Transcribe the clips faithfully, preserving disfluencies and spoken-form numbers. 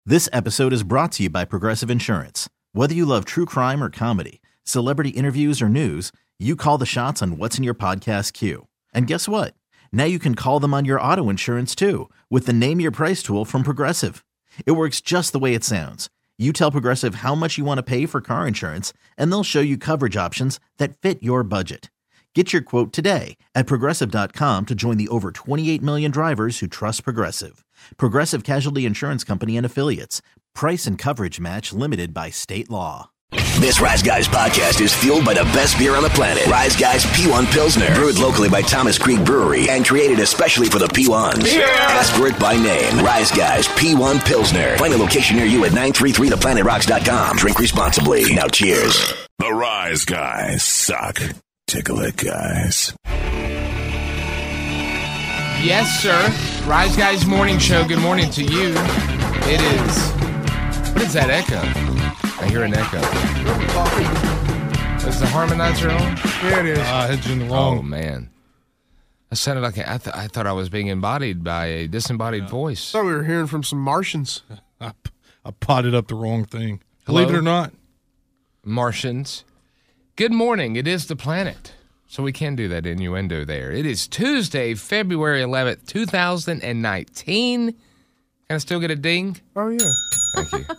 This episode is brought to you by Progressive Insurance. Whether you love true crime or comedy, celebrity interviews or news, you call the shots on what's in your podcast queue. And guess what? Now you can call them on your auto insurance too with the Name Your Price tool from Progressive. It works just the way it sounds. You tell Progressive how much you want to pay for car insurance, and they'll show you coverage options that fit your budget. Get your quote today at Progressive dot com to join the over twenty-eight million drivers who trust Progressive. Progressive Casualty Insurance Company and Affiliates. Price and coverage match limited by state law. This Rise Guys podcast is fueled by the best beer on the planet. Rise Guys P one Pilsner. Brewed locally by Thomas Creek Brewery and created especially for the P ones. Yeah. Ask for it by name. Rise Guys P one Pilsner. Find a location near you at nine three three the planet rocks dot com. Drink responsibly. Now cheers. The Rise Guys suck. Tickle it, guys. Yes, sir. Rise Guys Morning Show. Good morning to you. It is. What is that echo? I hear an echo. Is the harmonizer on? Yeah, it is. I had you in the wrong. Oh, man. I sounded like a, I, th- I thought I was being embodied by a disembodied Yeah. voice. I thought we were hearing from some Martians. I, I potted up the wrong thing. Believe Hello? it or not. Martians. Good morning. It is the planet. So we can do that innuendo there. It is Tuesday, February eleventh, two thousand nineteen. Can I still get a ding? Oh, yeah. Thank you.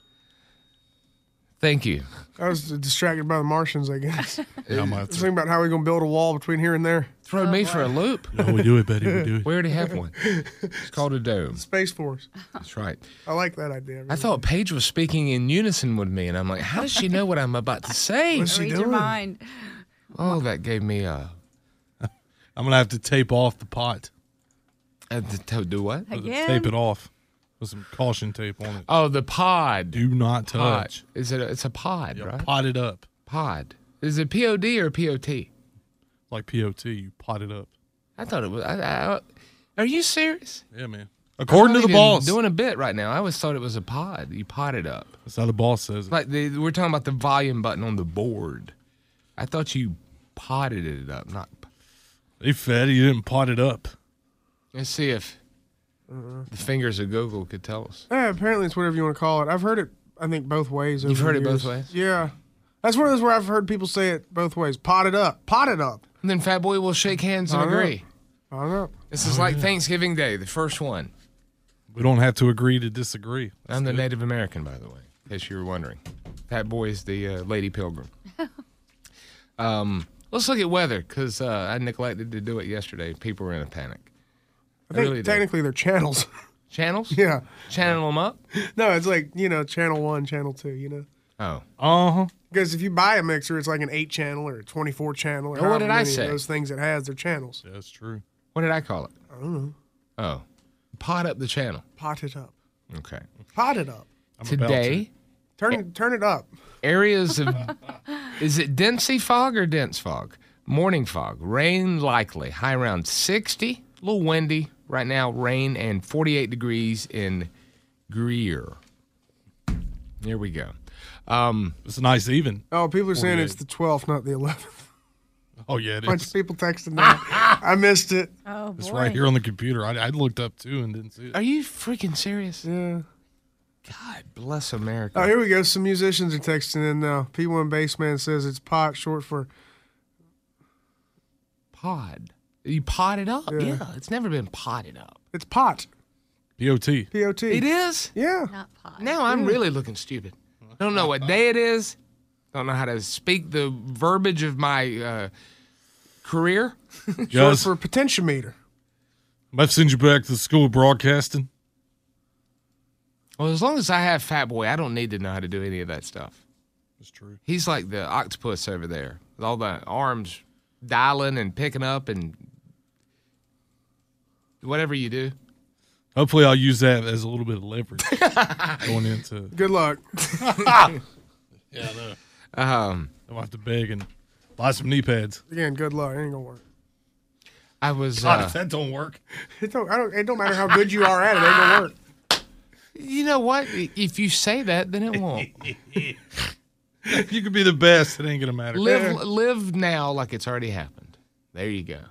Thank you. I was distracted by the Martians, I guess. Yeah, I'm I was thinking about how we're going to build a wall between here and there. Throw me for a loop. No, we do it, Betty. We do it. We already have one. It's called a dome. Space Force. That's right. I like that idea. I really. thought Paige was speaking in unison with me, and I'm like, how does she know what I'm about to say? What's she Read doing? your mind. Oh, that gave me a... I'm going to have to tape off the pot. Uh, to do what? Again? Tape it off with some caution tape on it. Oh, the pod. Do not Pod. touch. Is it? A, it's a pod, Yeah, right? pot it up. Pod. Is it P O D or P O T? Like P O T, you pot it up. I thought it was. I, I, are you serious? Yeah, man. According I'm to the not even boss. doing a bit right now. I always thought it was a pod. You pot it up. That's how the boss says it. Like the, we're talking about the volume button on the board. I thought you potted it up, not. Hey, fatty, you didn't pot it up. Let's see if the fingers of Google could tell us. Yeah, apparently it's whatever you want to call it. I've heard it, I think, both ways. You've over heard the it both years. ways? Yeah. That's one of those where I've heard people say it both ways. Pot it up. Pot it up. And then Fat Boy will shake hands and I know. agree. I don't know. This is like Thanksgiving Day, the first one. We don't have to agree to disagree. That's I'm the good. Native American, by the way, in case you were wondering. Fat Boy is the uh, Lady Pilgrim. um, let's look at weather, because uh, I neglected to do it yesterday. People were in a panic. I think really did. technically they're channels. Channels? Yeah. Channel them up? No, it's like, you know, channel one, channel two, you know? Oh. Uh-huh. Because if you buy a mixer, it's like an eight channel or a twenty-four channel or Oh, what however did I many of say? those things it has. They're channels. Yeah, that's true. What did I call it? I don't know. Oh. Pot up the channel. Pot it up. Okay. Pot it up. I'm about Today, Turn turn it up. areas of, is it densey fog or dense fog? Morning fog. Rain likely. High around sixty. A little windy. Right now, rain and forty-eight degrees in Greer. Here we go. Um, It's a nice even. Oh, people are saying it's forty-eight. the twelfth, not the eleventh. Oh, yeah, it Bunch is. of people texting that. I missed it. Oh, boy. It's right here on the computer. I, I looked up, too, and didn't see it. are you freaking serious? Yeah. God bless America. Oh, here we go. Some musicians are texting in now. P one Bassman says it's pot, short for Pod. You pot it up? Yeah. Yeah. It's never been potted up. it's pot. P O T. P O T. It is? Yeah. Not pot. Now I'm really looking stupid. Don't know what day it is. Don't know how to speak the verbiage of my uh, career. Short Guys, for potentiometer. I've sent you back to the school of broadcasting. Well, as long as I have Fat Boy, I don't need to know how to do any of that stuff. That's true. He's like the octopus over there with all the arms dialing and picking up and whatever you do. Hopefully, I'll use that as a little bit of leverage going into. Good luck. Yeah, I know. Um, I'll have to beg and buy some knee pads. Again, good luck. It ain't gonna work. I was. God, Uh, if that don't work. It don't. I don't. It don't matter how good you are at it. It ain't gonna work. you know what? If you say that, then it won't. You could be the best. It ain't gonna matter. live, live now like it's already happened. There you go.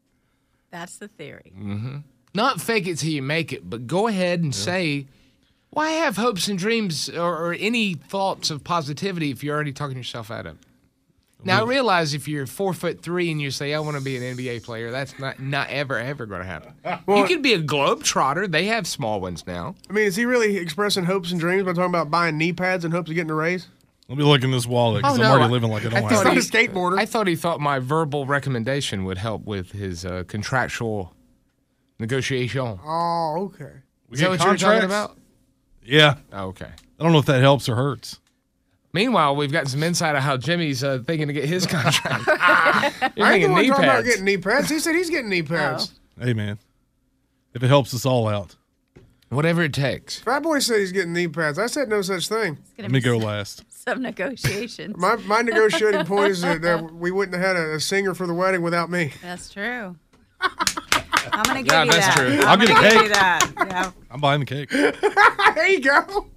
That's the theory. Not fake it till you make it, but go ahead and say Why have hopes and dreams or, or any thoughts of positivity if you're already talking yourself out of it? Now, I realize if you're four foot three and you say, I want to be an N B A player, that's not, not ever, ever going to happen. Well, you could be a globetrotter. They have small ones now. I mean, is he really expressing hopes and dreams by talking about buying knee pads in hopes of getting a raise? Let me look in this wallet because Oh, I'm no, already I- living like I I don't thought have He's it. not a skateboarder. I thought he thought my verbal recommendation would help with his uh, contractual negotiation. Oh, okay. We Is that get what you were talking contracts? about? Yeah. Oh, okay. I don't know if that helps or hurts. Meanwhile, we've gotten some insight on how Jimmy's uh, thinking to get his contract. You're I ain't the thinking one knee talking about pads. getting knee pads. He said he's getting knee pads. Hey, man. If it helps us all out, Whatever it takes. Fat Boy said he's getting knee pads. I said no such thing. It's gonna let me be go some, last. some negotiations. My my negotiating point is that, that we wouldn't have had a, a singer for the wedding without me. That's true. I'm gonna give Yeah, you that's that. true. I'm I'll get gonna a give cake. you that. Yeah. I'm buying the cake. There you go.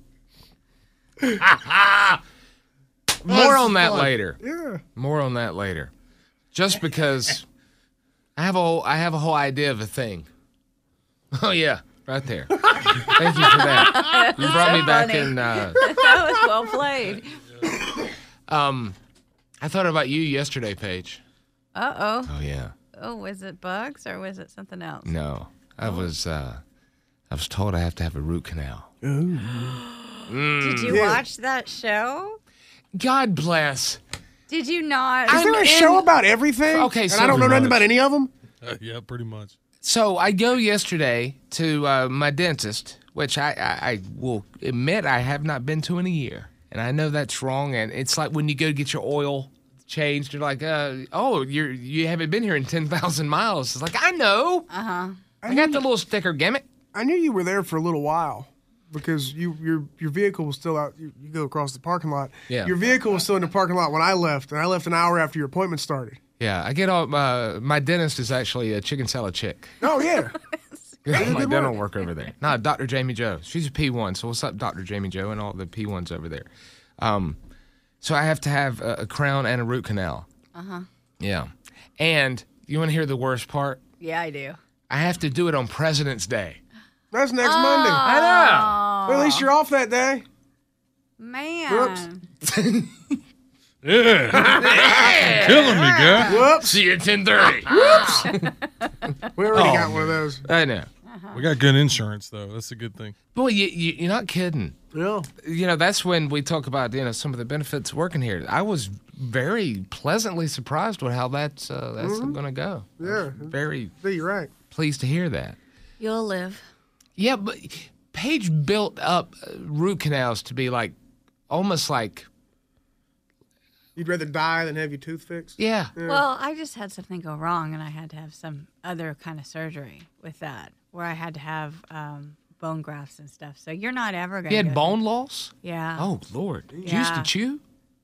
More on that fun. later. Yeah. More on that later. Just because I have a whole, I have a whole idea of a thing. Oh yeah, right there. Thank you for that. You brought me back funny. in. Uh, That was well played. um, I thought about you yesterday, Paige. Uh oh. Oh yeah. Oh, was it bugs or was it something else? No, I was. Uh, I was told I have to have a root canal. Did you Yeah. watch that show? God bless. Did you not? Is there a I'm show in- about everything? Okay, and so- I don't know Pretty nothing much. about any of them. Uh, yeah, pretty much. So I go yesterday to uh, my dentist, which I, I, I will admit I have not been to in a year, and I know that's wrong. And it's like when you go get your oil changed, you're like, uh, "Oh, you're you haven't been here in ten thousand miles." It's like I know. Uh huh. I got the little sticker gimmick. I knew you were there for a little while because you your your vehicle was still out. You, you go across the parking lot. Yeah. Your vehicle was still in the parking lot when I left, and I left an hour after your appointment started. Yeah, I get all. Uh, my dentist is actually a chicken salad chick. Oh yeah. my good dental work. work over there. No, Doctor Jamie Joe. She's a P one. So what's up, Doctor Jamie Joe, and all the P ones over there. Um, so I have to have a, a crown and a root canal. Uh huh. Yeah, and you want to hear the worst part? Yeah, I do. I have to do it on President's Day. That's next Monday. I know. Well, at least you're off that day. Man. Whoops. Yeah. Killing me, guy. Whoops. See you at ten thirty. We already Oh, got one of those. I know. We got good insurance, though. That's a good thing. Boy, you, you, you're not kidding. Yeah. You know, that's when we talk about, you know, some of the benefits of working here. I was very pleasantly surprised with how that's uh, that's going to go. Yeah. Very Yeah, you're right. pleased to hear that. You'll live. Yeah, but Paige built up uh, root canals to be like, almost like, You'd rather die than have your tooth fixed? yeah. Well, I just had something go wrong, and I had to have some other kind of surgery with that, where I had to have um, bone grafts and stuff. So you're not ever going to. You had bone loss? Yeah. Oh, Lord. You used Yeah. to chew?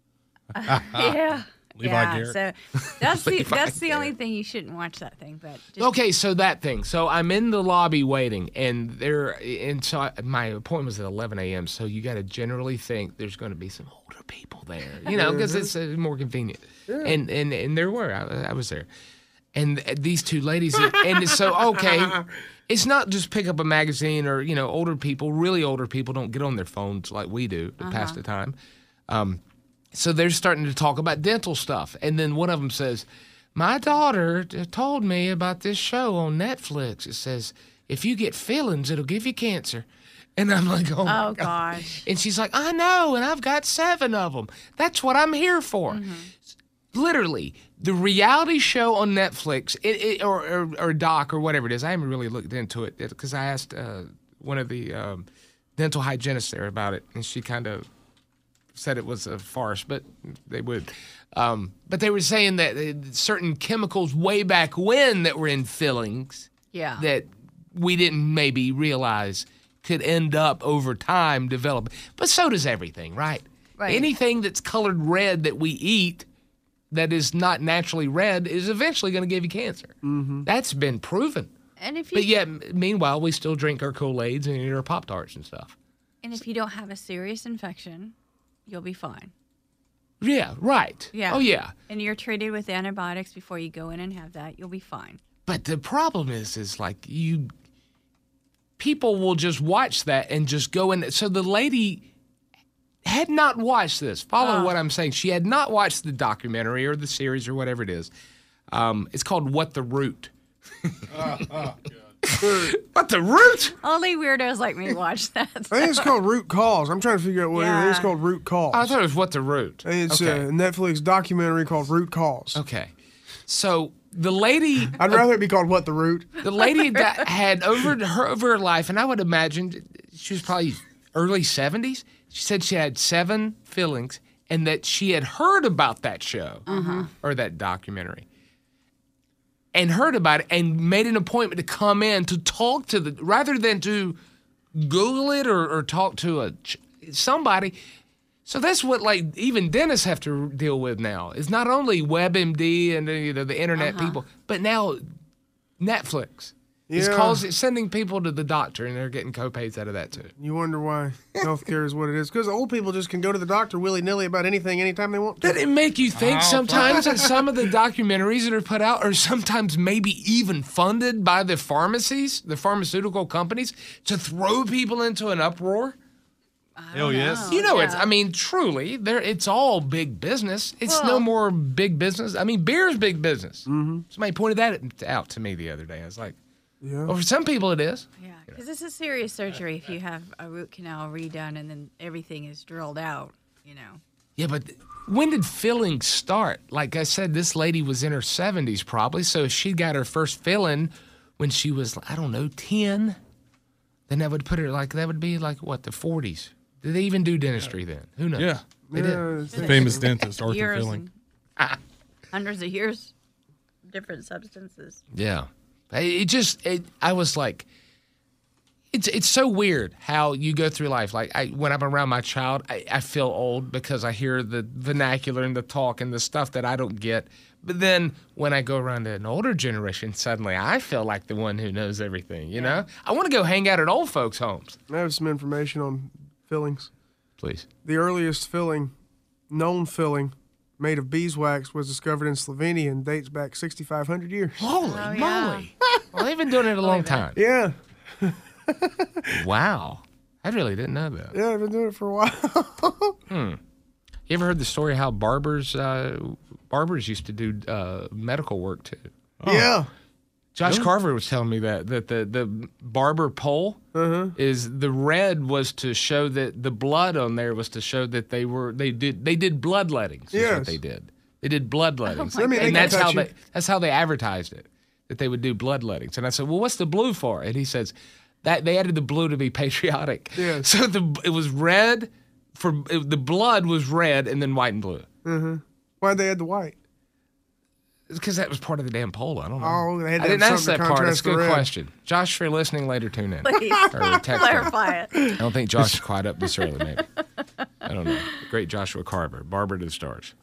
Yeah. Levi yeah. Garrett. So that's the Levi that's the only Garrett. thing you shouldn't watch that thing. But just, Okay, so that thing. So I'm in the lobby waiting, and there, and so I, my appointment was at eleven a.m. So you got to generally think there's going to be some older people there, you know, because it's uh, more convenient. And and and there were. I, I was there, and these two ladies, and so okay, it's not just pick up a magazine or you know, older people, really older people don't get on their phones like we do to pass the time. Um, So they're starting to talk about dental stuff. And then one of them says, my daughter t- told me about this show on Netflix. It says, if you get fillings, it'll give you cancer. And I'm like, oh, my oh God. gosh. And she's like, I know, and I've got seven of them. That's what I'm here for. Literally, the reality show on Netflix, it, it, or, or, or doc, or whatever it is. I haven't really looked into it because I asked uh, one of the um, dental hygienists there about it, and she kind of said it was a farce, but they would. Um, but they were saying that uh, certain chemicals way back when that were in fillings Yeah. that we didn't maybe realize could end up over time developing. But so does everything, right? Right. Anything that's colored red that we eat that is not naturally red is eventually going to give you cancer. Mm-hmm. That's been proven. and if you But yet, meanwhile, we still drink our Kool-Aids and eat our Pop-Tarts and stuff. and if you don't have a serious infection, you'll be fine. Yeah, right. Yeah. Oh, yeah. And you're treated with antibiotics before you go in and have that, you'll be fine. But the problem is, is like you, people will just watch that and just go in. So the lady had not watched this. Follow Oh. what I'm saying. She had not watched the documentary or the series or whatever it is. Um, it's called What the Root. What the Root? Only weirdos like me watch that. I think it's called Root Cause. I'm trying to figure out what it is. It's Yeah. called Root Cause. I thought it was What the Root. And it's okay. a Netflix documentary called Root Cause. okay. So the lady, I'd rather it be called What the Root. the lady that had over her over her life, and I would imagine she was probably early seventies. She said she had seven fillings, and that she had heard about that show or that documentary, and heard about it, and made an appointment to come in to talk to the rather than to Google it or, or talk to a ch- somebody. So that's what like even dentists have to deal with now. It's not only WebMD and you know, the internet people, but now Netflix is Yeah. causing sending people to the doctor, and they're getting copays out of that too. You wonder why healthcare is what it is. Because old people just can go to the doctor willy-nilly about anything anytime they want to. Doesn't it make you think Oh, sometimes that some of the documentaries that are put out are sometimes maybe even funded by the pharmacies, the pharmaceutical companies, to throw people into an uproar? Hell yes. You know, it's. yeah. I mean, truly, there. It's all big business. It's no Well- more big business. I mean, beer's big business. Mm-hmm. Somebody pointed that out to me the other day. I was like, Yeah. well, for some people it is. Yeah, because it's a serious surgery if you have a root canal redone and then everything is drilled out, you know. Yeah, but when did fillings start? Like I said, this lady was in her seventies probably. So if she got her first filling when she was, I don't know, ten, then that would put her like that would be like what the forties. Did they even do dentistry then? Who knows? Yeah. They did. Yeah, it's- The famous dentist, Arthur years Filling. and hundreds of years, different substances. Yeah. It it just, it, I was like, it's it's so weird how you go through life. Like, I, when I'm around my child, I, I feel old because I hear the vernacular and the talk and the stuff that I don't get. But then when I go around to an older generation, suddenly I feel like the one who knows everything, you know? I want to go hang out at old folks' homes. I have some information on fillings. Please. The earliest filling, known filling, made of beeswax was discovered in Slovenia and dates back sixty-five hundred years. Holy Oh, yeah. moly. Well, they've been doing it a long time. Yeah. Wow. I really didn't know that. Yeah, I've been doing it for a while. You ever heard the story how barbers uh, barbers used to do uh, medical work too? Yeah. Josh Carver was telling me that that the, the barber pole Uh-huh. is the red was to show that the blood on there was to show that they were they did they did bloodlettings. Is Yes. what they did. They did bloodlettings, I mean, they and can that's how touch they you. that's how they advertised it, that they would do bloodlettings. And I said, well, what's the blue for? And he says that they added the blue to be patriotic. Yes. So the it was red for it, the blood was red and then white and blue. Why'd they add the white? Because that was part of the damn poll. I don't know. Oh, they had to I didn't have ask that something to part. It's contrast a the good red. question. Josh, if you're listening later, tune in. Please Or text me. clarify it. I don't think Josh is quite up this early, maybe. I don't know. The great Joshua Carver, Barber to the Stars.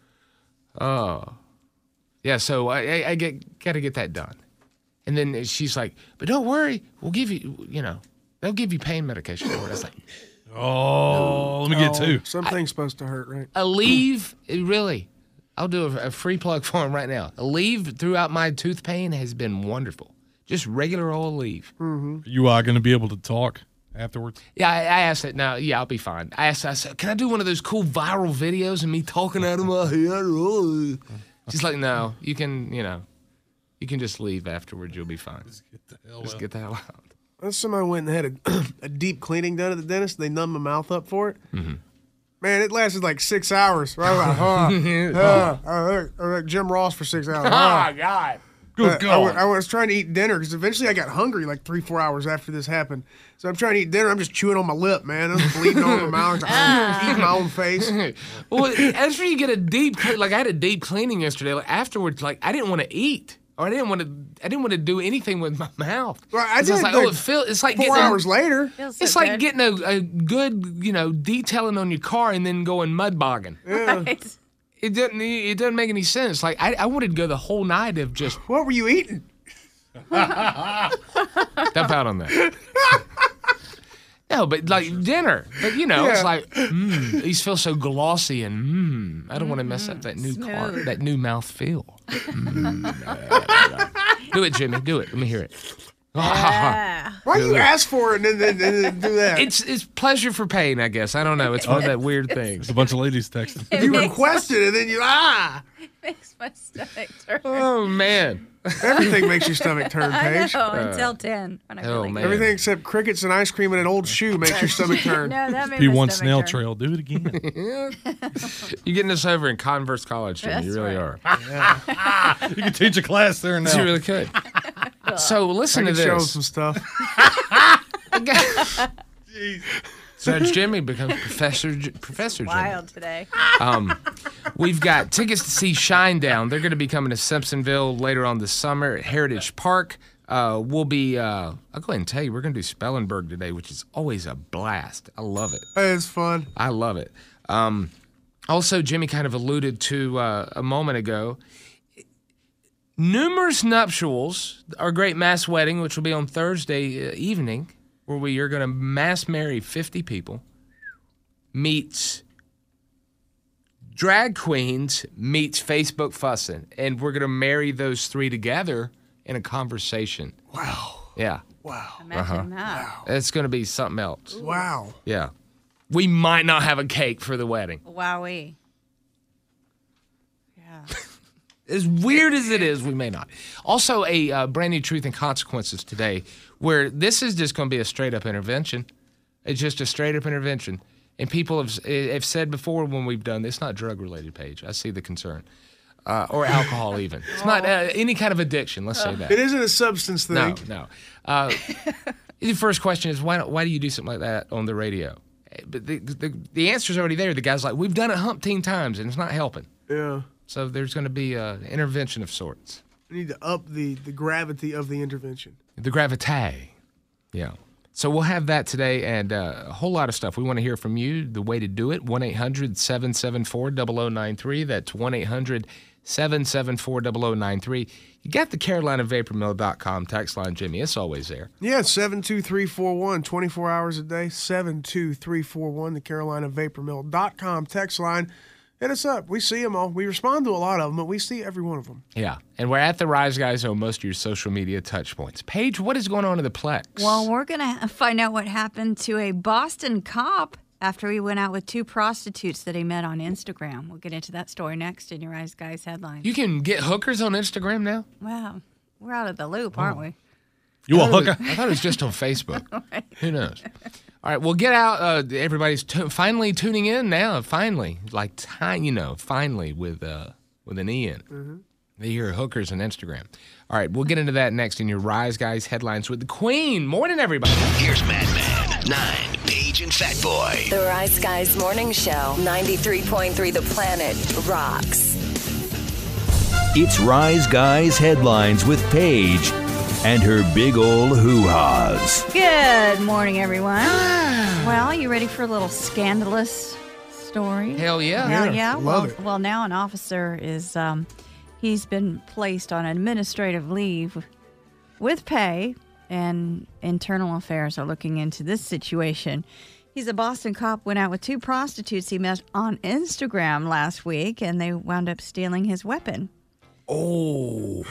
Oh. Yeah, so I, I, I get got to get that done. And then she's like, but don't worry. We'll give you, you know, they'll give you pain medication for it. I was like, Oh, let me get two. Something's supposed to hurt, right? Aleve, it really, I'll do a, a free plug for him right now. Aleve throughout my tooth pain has been wonderful. Just regular old Aleve. You are going to be able to talk afterwards. Yeah, I, I asked it. Now, yeah, I'll be fine. I asked, I said, can I do one of those cool viral videos of me talking out of my head? She's like, no, you can, you know, you can just leave afterwards. You'll be fine. Just Get the hell Just out. get the hell out. That's somebody went and had a, a deep cleaning done at the dentist. They numbed my mouth up for it. Mm-hmm. Man, it lasted like six hours. I was like, huh, uh, I was like- I was like Jim Ross for six hours. huh. Oh, God. Good Uh, I, God. wa- I was trying to eat dinner because eventually I got hungry like three, four hours after this happened. So I'm trying to eat dinner. I'm just chewing on my lip, man. I'm just bleeding on my mouth. I'm eating my own face. Well, after you get a deep, cle- like I had a deep cleaning yesterday. Like afterwards, like I didn't want to eat, or I didn't want to. I didn't want to do anything with my mouth. Right, I 'Cause was did, like, like, oh, it feel, it's like Four getting a- hours later. Feels so It's like good. getting a, a good, you know, detailing on your car and then going mud bogging. Right. It doesn't. It doesn't make any sense. Like I, I wanted to go the whole night of just What were you eating? dump out on that. No, but like dinner. But you know, it's Yeah. like mm, these feel so glossy and mm, I don't want to mess up that new car, Smooth. that new mouth feel. Mm. Do it, Jimmy. Do it. Let me hear it. Yeah. Why you ask for it and then, then, then do that? It's it's pleasure for pain, I guess. I don't know. It's one of that weird things. A bunch of ladies texting. It you makes requested it and then you ah. my, makes my stomach turn. Oh man. Everything makes your stomach turn, I Paige. know, until ten. When I feel oh, like man. Everything except crickets and ice cream and an old shoe makes your stomach turn. No, that made P my one stomach snail turn. trail. Do it again. You're getting this over in Converse College, Jimmy. You That's really right. are. You can teach a class there now. You really could. So I listen to can show 'em this. some stuff. Judge Jimmy becomes Professor J- Professor Jimmy. Wild today. Um, we've got tickets to see Shinedown. They're going to be coming to Simpsonville later on this summer at Heritage Park. Uh, we'll be, uh, I'll go ahead and tell you, we're going to do Spellenberg today, which is always a blast. I love it. It's fun. I love it. Um, also, Jimmy kind of alluded to uh, a moment ago. Numerous nuptials, our great mass wedding, which will be on Thursday uh, evening, where we are going to mass marry fifty people, meets drag queens, meets Facebook fussing. And we're going to marry those three together in a conversation. Wow. Yeah. Wow. Imagine that. It's going to be something else. Wow. Yeah. We might not have a cake for the wedding. Wowee. Yeah. As weird as it is, we may not. Also, a uh, brand new Truth and Consequences today, where this is just going to be a straight up intervention. It's just a straight up intervention. And people have, have said before when we've done this, not drug related, Paige. I see the concern. Uh, or alcohol, even. It's not uh, any kind of addiction, let's say that. It isn't a substance thing. No, no. Uh, the first question is, why, don't- why do you do something like that on the radio? But the, the, the answer's already there. The guy's like, we've done it umpteen times, and it's not helping. Yeah. So there's going to be an intervention of sorts. We need to up the, the gravity of the intervention. The gravité. Yeah. So we'll have that today and uh, a whole lot of stuff. We want to hear from you. The way to do it, one eight hundred seven seven four zero zero nine three. That's one eight hundred seven seven four zero zero nine three. You got the Carolina Vapor Mill dot com text line, Jimmy. It's always there. Yeah, seven two three four one, twenty-four hours a day, seven two three four one, the Carolina Vapor Mill dot com text line. Hit us up. We see them all. We respond to a lot of them, but we see every one of them. Yeah. And we're at the Rise Guys on most of your social media touch points. Paige, what is going on in the Plex? Well, we're going to find out what happened to a Boston cop after he went out with two prostitutes that he met on Instagram. We'll get into that story next in your Rise Guys headline. You can get hookers on Instagram now? Wow. We're out of the loop, aren't we? You I a thought it hooker? was- I thought it was just on Facebook. Who knows? All right, well, get out. Uh, everybody's t- finally tuning in now. Finally, like time, you know, finally with uh, with an E in. Mm-hmm. They hear hookers on Instagram. All right, we'll get into that next in your Rise Guys headlines with the Queen. Morning, everybody. Here's Madman, nine, Paige and Fat Boy. The Rise Guys Morning Show, ninety-three point three The Planet rocks. It's Rise Guys Headlines with Paige and her big old hoo-has. Good morning, everyone. Well, you ready for a little scandalous story? Hell yeah. Hell Yeah, yeah. love well, it. well, now an officer is, um, he's been placed on administrative leave with pay, and internal affairs are looking into this situation. He's a Boston cop, went out with two prostitutes he met on Instagram last week, and they wound up stealing his weapon. Oh.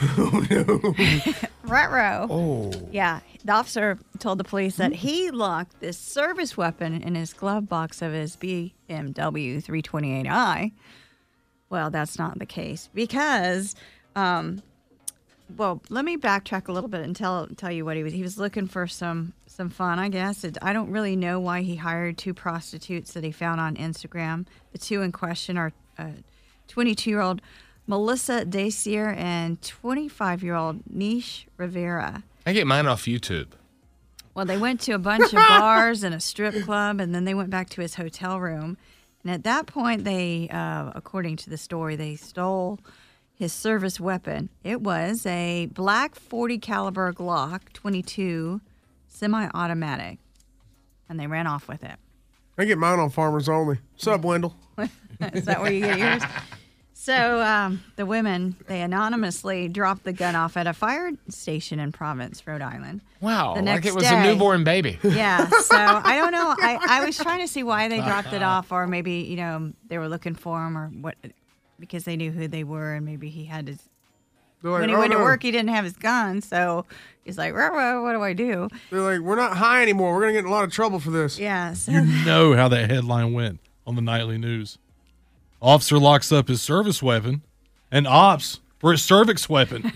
Ruh-roh. Oh. Yeah, the officer told the police that he locked this service weapon in his glove box of his B M W three twenty-eight i. Well, that's not the case because, um, well, let me backtrack a little bit and tell tell you what he was. He was looking for some some fun, I guess. It, I don't really know why he hired two prostitutes that he found on Instagram. The two in question are uh, twenty-two-year-old Melissa Dacier and twenty-five-year-old Nish Rivera. I get mine off YouTube. Well, they went to a bunch of bars and a strip club, and then they went back to his hotel room. And at that point, they, uh, according to the story, they stole his service weapon. It was a black forty caliber Glock twenty-two semi-automatic, and they ran off with it. I get mine on Farmers Only. Sup, Wendell? Is that where you get yours? So um, the women, they anonymously dropped the gun off at a fire station in Providence, Rhode Island. Wow. The Like next it was day- a newborn baby. Yeah, so I don't know. I, I was trying to see why they dropped it off, or maybe, you know, they were looking for him or what, because they knew who they were, and maybe he had his They're like, when he "Oh, went to no." work, he didn't have his gun, so he's like, "Rah, rah, what do I do?" They're like, we're not high anymore. We're gonna get in a lot of trouble for this. Yeah. So You know how that headline went on the nightly news. Officer locks up his service weapon and opts for his cervix weapon.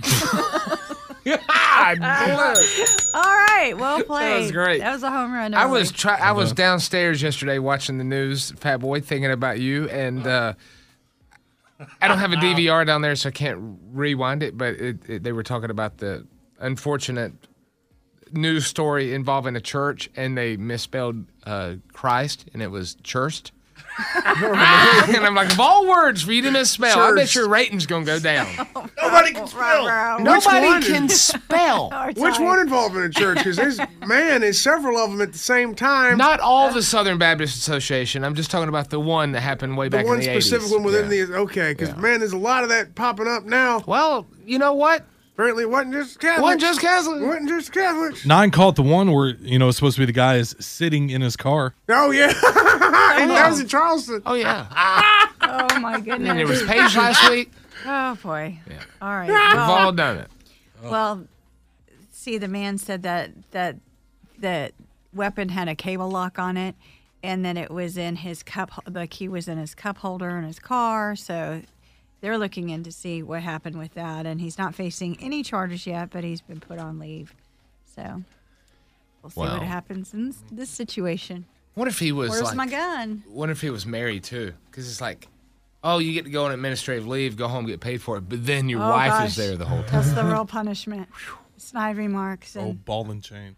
All right, well played. That was great. That was a home run. I was early. try- I was downstairs yesterday watching the news, Fat Boy, thinking about you, and uh, I don't have a D V R down there, so I can't rewind it. But it, it, they were talking about the unfortunate news story involving a church, and they misspelled uh, Christ, and it was churst. And I'm like, of all words for you to misspell, I bet Churst. your rating's gonna go down. Nobody can spell. Rah, rah. Nobody one? can spell. Hard Which time. one involving a church? Because there's man, there's several of them at the same time. Not all the Southern Baptist Association. I'm just talking about the one that happened way the back one in the specific eighties. one within Yeah. the okay. Because Yeah. man, there's a lot of that popping up now. Well, you know what? Apparently, it wasn't just Catholics. Wasn't just Catholic. It wasn't just Catholics. Nine caught the one where, you know, it's supposed to be the guy is sitting in his car. Oh yeah, that was in Charleston. Oh yeah. Oh my goodness. And there was Paige last week. Oh boy. Yeah. All right. We've Well, all done it. well, see, the man said that that the weapon had a cable lock on it, and then it was in his cup. The key was in his cup holder in his car. So they're looking in to see what happened with that, and he's not facing any charges yet, but he's been put on leave. So we'll see Wow. what happens in this, this situation. What if he was Where's like? my gun? What if he was married too? Because it's like, oh, you get to go on administrative leave, go home, get paid for it, but then your Oh, wife gosh. is there the whole time. That's the real punishment. Snide remarks. Oh, And, ball and chain.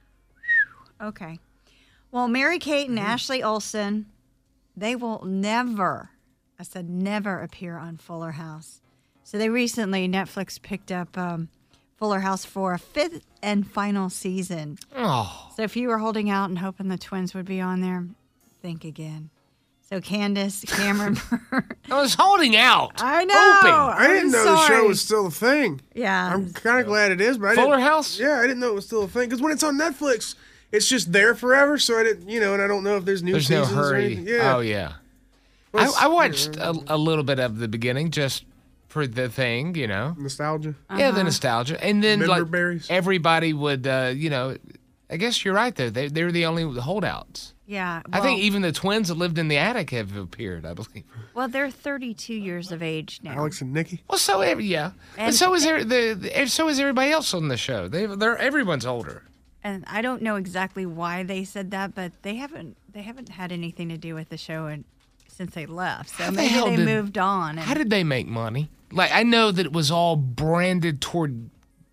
okay. Well, Mary Kate Mm-hmm. and Ashley Olsen, they will never, I said never appear on Fuller House. So they recently, Netflix picked up um, Fuller House for a fifth and final season. Oh, So if you were holding out and hoping the twins would be on there, think again. So Candace, Cameron, I was holding out. I know. Hoping. I didn't I'm know the show sorry. was still a thing. Yeah. I'm kind of glad it is, but I Fuller didn't, House? Yeah, I didn't know it was still a thing because when it's on Netflix, it's just there forever. So I didn't, you know, and I don't know if there's new There's no seasons or hurry. anything. Yeah. Oh yeah. Well, I, it's- I watched a, a little bit of the beginning just for the thing, you know. nostalgia. Yeah, the nostalgia, and then Member like berries. everybody would, uh, you know. I guess you're right though. They they were the only holdouts. Yeah. I think well- even the twins that lived in the attic have appeared. I believe. Well, they're thirty-two years of age now. Alex and Nikki. Well, so every, yeah, and And- so is there, the, the so is everybody else on the show. They they're everyone's older. And I don't know exactly why they said that, but they haven't they haven't had anything to do with the show and, since they left. So How the maybe hell they did- moved on. And How did they make money? Like I know that it was all branded toward.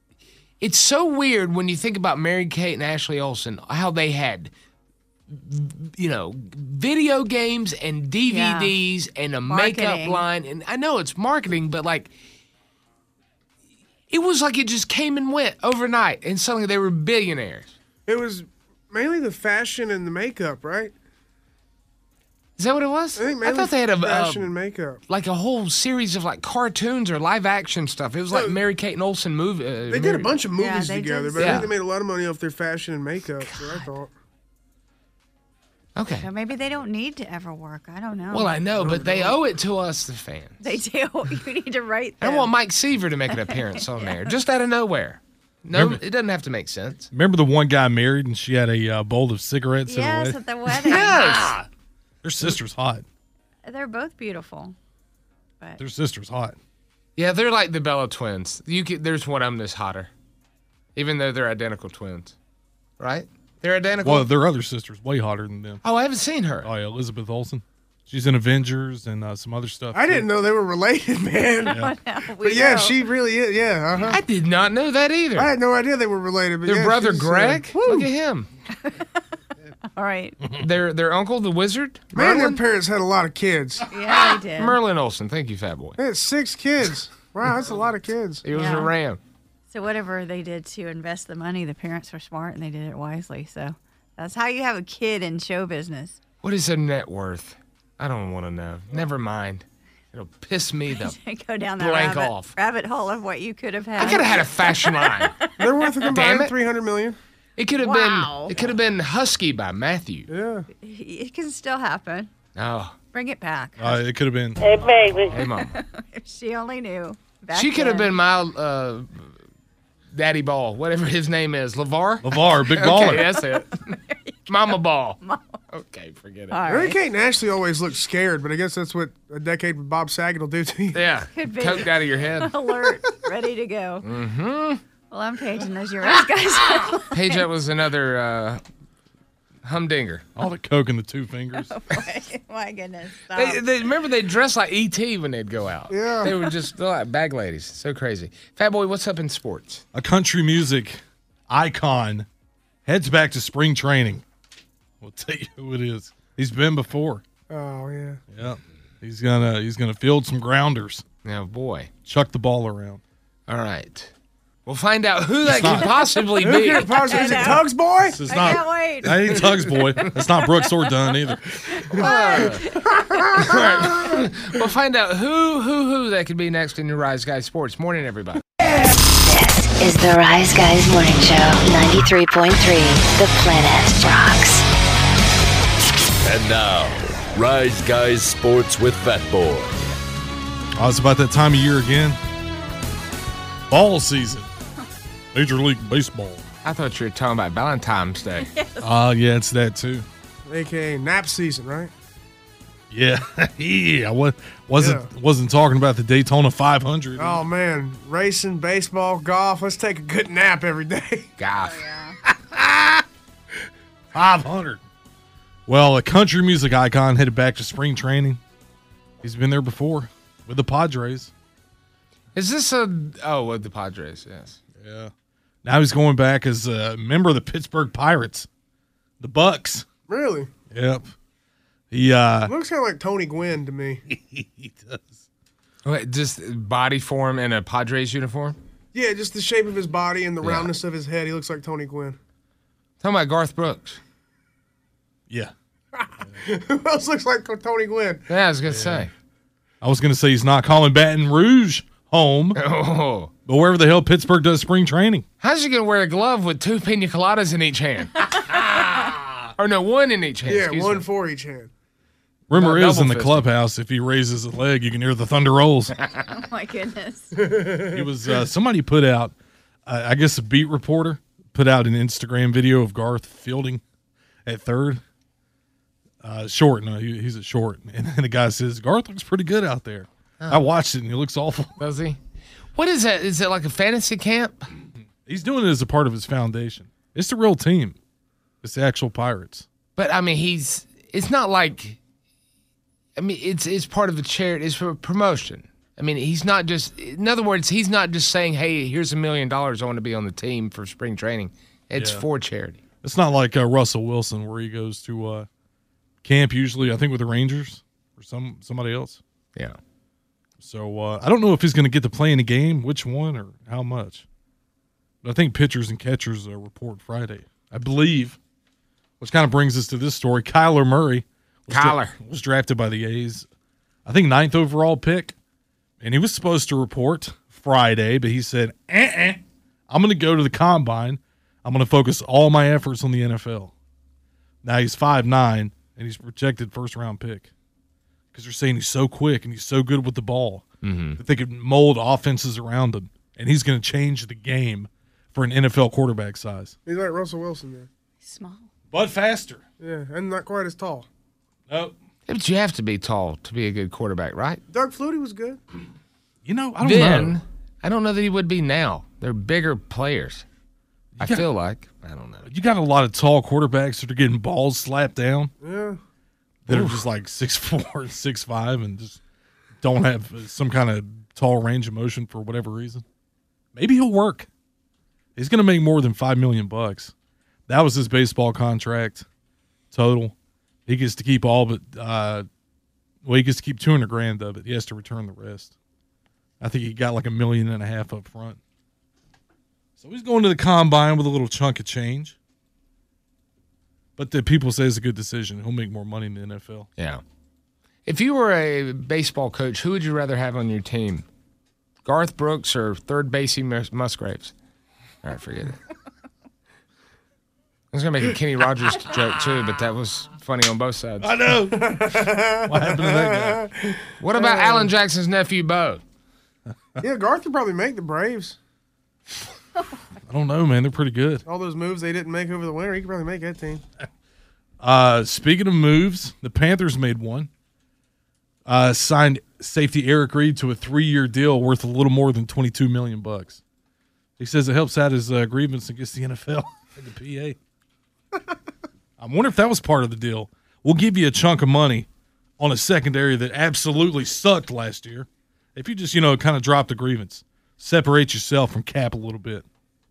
It's so weird when you think about Mary Kate and Ashley Olsen, how they had, you know, video games and D V Ds and a makeup Marketing. line. And I know it's marketing, but like, it was like it just came and went overnight, and suddenly they were billionaires. It was mainly the fashion and the makeup, right? Is that what it was? I think I mainly thought they had a fashion uh, and makeup. like a whole series of like cartoons or live action stuff. It was like No, Mary Kate and Olsen movie. Uh, They did a bunch of movies Yeah, they together, did. but I Yeah. think they made a lot of money off their fashion and makeup. So I thought. Okay. So maybe they don't need to ever work. I don't know. Well, I know, but they owe it to us, the fans. they do. You need to write I them. want Mike Seaver to make an appearance on there, just out of nowhere. No, Remember- it doesn't have to make sense. Remember the one guy married and she had a uh, bowl of cigarettes Yes, at at the wedding? the wedding. Yes. Their sister's hot. They're both beautiful. But Their sister's hot. Yeah, they're like the Bella twins. You could, there's one of them that's hotter, even though they're identical twins, right? They're identical. Well, their other sister's way hotter than them. oh, I haven't seen her. Oh, yeah, Elizabeth Olsen. She's in Avengers and uh, some other stuff. I too. didn't know they were related, man. we But yeah, know. she really is. Yeah, uh-huh. I did not know that either. I had no idea they were related. But Their yeah, brother she's, uh, Greg. woo. Look at him. All right. Their their uncle, the wizard. Man, their Merlin. parents had a lot of kids. Yeah, they did. Merlin Olsen. Thank you, Fat Boy. They had six kids. Wow, that's a lot of kids. He was Yeah. a ram. So whatever they did to invest the money, the parents were smart and they did it wisely. So that's how you have a kid in show business. What is their net worth? I don't want to know. Never mind. It'll piss me the. Go down that Blank rabbit, off. rabbit hole of what you could have had. I could have had a fashion line. They're worth a Damn combined it. three hundred million. It could have Wow. been. It could have been Husky by Matthew. Yeah. It can still happen. Oh, Bring it back. Uh, it could have been. hey, mom. If she only knew. Back she could have then. been my uh, Daddy Ball, whatever his name is. LeVar? LeVar, big baller. Okay, that's it. Mama Ball. Okay, forget it. All Mary right. Kate and Ashley always look scared, but I guess that's what a decade with Bob Saget will do to you. Yeah. Could be. Coked out of your head. Alert, ready to go. Mm-hmm. Well, I'm Paige, and those are your Rise Guys. Paige, that was another uh, humdinger. All the coke in the two fingers. My goodness. Stop. They, they, remember, they dressed like E T when they'd go out. Yeah. They were just they're like bag ladies. So crazy. Fat Boy, what's up in sports? A country music icon heads back to spring training. We'll tell you who it is. He's been before. Oh, yeah. Yeah. He's gonna he's gonna field some grounders. Now, boy. Chuck the ball around. All right. We'll find out who that not- could possibly Who be. can it possibly is it know. Tug's boy? This is I not can't wait. that ain't Tug's boy. That's not Brooks or Dunn either. We'll find out who, who, who that could be next in your Rise Guys Sports. Morning, everybody. This is the Rise Guys Morning Show, ninety-three point three. The Planet Rocks. And now, Rise Guys Sports with Fat Boy. Oh, it's about that time of year again. Ball season. Major League Baseball. I thought you were talking about Valentine's Day. Oh, uh, yeah, it's that too. A K A nap season, right? Yeah, yeah. I wa- wasn't Yeah. wasn't talking about the Daytona five hundred. Oh, man. Racing, baseball, golf. Let's take a good nap every day. Gosh. five hundred. Well, a country music icon headed back to spring training. He's been there before with the Padres. Is this a... Oh, with the Padres, yes. Yeah. Now he's going back as a member of the Pittsburgh Pirates, the Bucks. Really? Yep. He uh, Looks kind of like Tony Gwynn to me. he does. Wait, just body form in a Padres uniform? Yeah, just the shape of his body and the Yeah. roundness of his head. He looks like Tony Gwynn. Talking about Garth Brooks. Yeah. Who else looks like Tony Gwynn? Yeah, I was going to say. I was going to say he's not calling Baton Rouge home, Oh. but wherever the hell Pittsburgh does spring training. How's he going to wear a glove with two pina coladas in each hand? Or no, one in each hand. Yeah, excuse one me. for each hand. Rumor Not is in the double-fisted. clubhouse, if he raises a leg, you can hear the thunder rolls. Oh, my goodness. It was uh, somebody put out, uh, I guess a beat reporter put out an Instagram video of Garth fielding at third. Uh, short, no, he, he's at short. And then the guy says, Garth looks pretty good out there. I watched it and he looks awful. Does he? What is that? Is it like a fantasy camp? He's doing it as a part of his foundation. It's the real team. It's the actual Pirates. But I mean, he's. It's not like. I mean, it's it's part of the charity. It's for promotion. I mean, he's not just. In other words, he's not just saying, "Hey, here's a million dollars. I want to be on the team for spring training." It's Yeah. for charity. It's not like uh, Russell Wilson where he goes to uh, camp usually, I think, with the Rangers or some somebody else. Yeah. So uh, I don't know if he's going to get to play in a game, which one or how much. But I think pitchers and catchers uh, report Friday, I believe. Which kind of brings us to this story. Kyler Murray was, Kyler. was drafted by the A's, I think ninth overall pick, and he was supposed to report Friday, but he said, uh-uh, I'm going to go to the combine. I'm going to focus all my efforts on the N F L. Now he's five nine, and he's projected first-round pick because they're saying he's so quick and he's so good with the ball Mm-hmm. that they could mold offenses around him, and he's going to change the game for an N F L quarterback size. He's like Russell Wilson there. Small. But faster. Yeah, and not quite as tall. Nope. But you have to be tall to be a good quarterback, right? Doug Flutie was good. You know, I don't then know. I don't know that he would be now. They're bigger players. I got- feel like I don't know. You got a lot of tall quarterbacks that are getting balls slapped down Yeah. that are just like six four, six five, and just don't have some kind of tall range of motion for whatever reason. Maybe he'll work. He's going to make more than five million bucks. That was his baseball contract total. He gets to keep all but uh, well, he gets to keep two hundred grand of it. He has to return the rest. I think he got like a million and a half up front. So he's going to the combine with a little chunk of change. But the people say it's a good decision. He'll make more money in the N F L. Yeah. If you were a baseball coach, who would you rather have on your team? Garth Brooks or third basey Mus- Musgraves? All right, forget it. I was going to make a Kenny Rogers joke, too, but that was funny on both sides. I know. What happened to that guy? What about Alan Jackson's nephew, Bo? Yeah, Garth would probably make the Braves. I don't know, man. They're pretty good. All those moves they didn't make over the winter, he could probably make that team. Uh, speaking of moves, the Panthers made one. Uh, signed safety Eric Reed to a three-year deal worth a little more than twenty-two million bucks. He says it helps out his uh, grievance against the N F L and the P A. I wonder if that was part of the deal. We'll give you a chunk of money on a secondary that absolutely sucked last year. If you just, you know, kind of drop the grievance, separate yourself from Cap a little bit.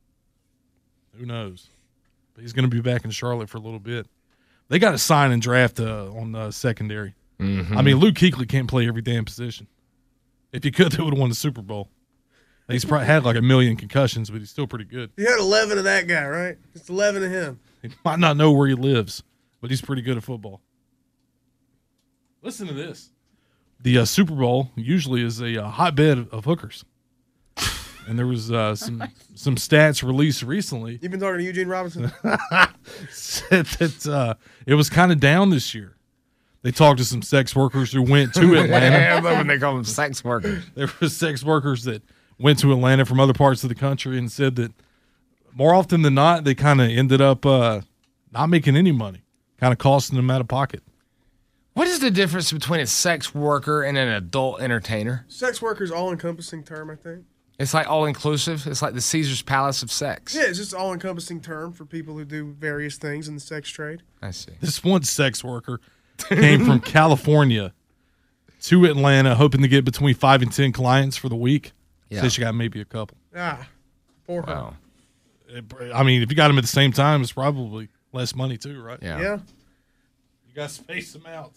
Who knows? But he's going to be back in Charlotte for a little bit. They got to sign and draft uh, on uh, secondary. Mm-hmm. I mean, Luke Kuechly can't play every damn position. If he could, they would have won the Super Bowl. He's probably had like a million concussions, but he's still pretty good. You had eleven of that guy, right? Just eleven of him. He might not know where he lives, but he's pretty good at football. Listen to this. The uh, Super Bowl usually is a uh, hotbed of, of hookers. And there was uh, some some stats released recently. You've been talking to Eugene Robinson? Said that uh, it was kind of down this year. They talked to some sex workers who went to Atlanta. I love when they call them sex workers. There were sex workers that went to Atlanta from other parts of the country and said that more often than not, they kind of ended up uh, not making any money, kind of costing them out of pocket. What is the difference between a sex worker and an adult entertainer? Sex worker's all-encompassing term, I think. It's like all-inclusive. It's like the Caesar's Palace of sex. Yeah, it's just all-encompassing term for people who do various things in the sex trade. I see. This one sex worker came from California to Atlanta hoping to get between five and ten clients for the week. Yeah. Says she got maybe a couple. Ah, poor her. Wow. I mean, if you got them at the same time, it's probably less money too, right? Yeah. Yeah. You got to space them out.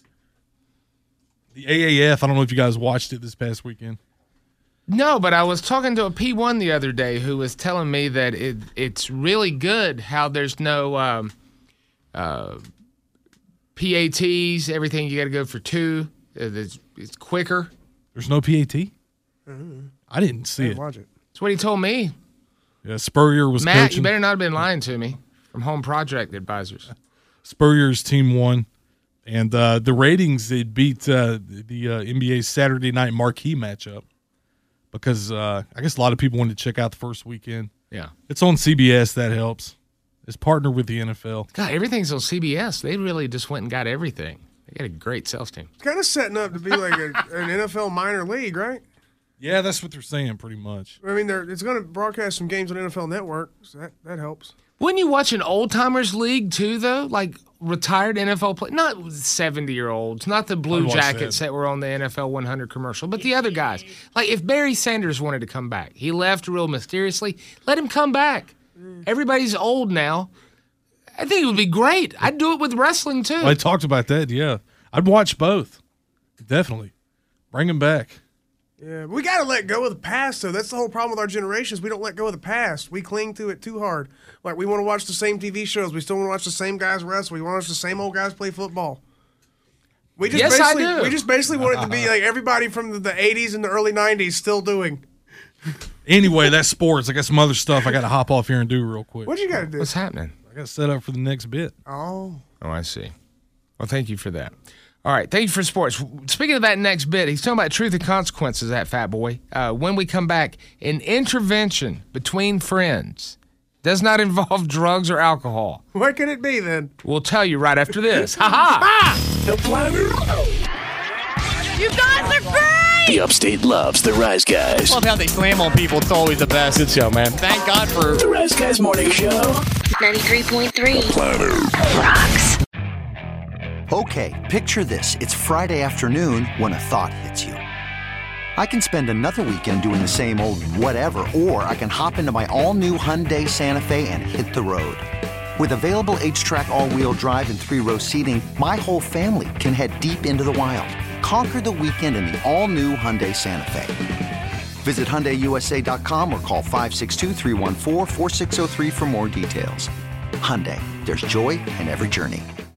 The A A F, I don't know if you guys watched it this past weekend. No, but I was talking to a P one the other day who was telling me that it it's really good how there's no um, uh, P A Ts, everything you got to go for two. It's, it's quicker. There's no P A T? Mm-hmm. I didn't see I it. didn't watch it. That's what he told me. Yeah, Spurrier was Matt, coaching. you better not have been lying to me from Home Project Advisors. Spurrier's team won. And uh, the ratings, it beat uh, the uh, N B A's Saturday night marquee matchup because uh, I guess a lot of people wanted to check out the first weekend. Yeah. It's on C B S. That helps. It's partnered with the N F L. God, everything's on C B S. They really just went and got everything. They got a great sales team. It's kind of setting up to be like a, an N F L minor league, right? Yeah, that's what they're saying pretty much. I mean, they're, it's going to broadcast some games on N F L Network, so that, that helps. Wouldn't you watch an old-timers league, too, though? Like retired N F L players, not seventy-year-olds, not the Blue I'd watch Jackets that. that were on the N F L one hundred commercial, but the other guys. Like if Barry Sanders wanted to come back, he left real mysteriously, let him come back. Everybody's old now. I think it would be great. I'd do it with wrestling, too. Well, I talked about that, yeah. I'd watch both. Definitely. Bring them back. Yeah, we got to let go of the past, though. That's the whole problem with our generations. We don't let go of the past. We cling to it too hard. Like, we want to watch the same T V shows. We still want to watch the same guys wrestle. We want to watch the same old guys play football. We just Yes, I basically, do. We just basically want it to be like everybody from the, the eighties and the early nineties still doing. Anyway, that's sports. I got some other stuff I got to hop off here and do real quick. What you got to do? What's happening? I got to set up for the next bit. Oh. Oh, I see. Well, thank you for that. All right, thank you for sports. Speaking of that next bit, he's talking about truth and consequences, that fat boy. Uh, when we come back, an intervention between friends does not involve drugs or alcohol. What could it be, then? We'll tell you right after this. Ha-ha! The Planet. You guys are great! The Upstate loves the Rise Guys. Love how they slam on people. It's always the best. Good show, man. Thank God for The Rise Guys Morning Show. ninety-three point three Planet. rocks. Okay, picture this. It's Friday afternoon when a thought hits you. I can spend another weekend doing the same old whatever, or I can hop into my all-new Hyundai Santa Fe and hit the road. With available H-Track all-wheel drive and three-row seating, my whole family can head deep into the wild. Conquer the weekend in the all-new Hyundai Santa Fe. Visit Hyundai U S A dot com or call five six two, three one four, four six zero three for more details. Hyundai, there's joy in every journey.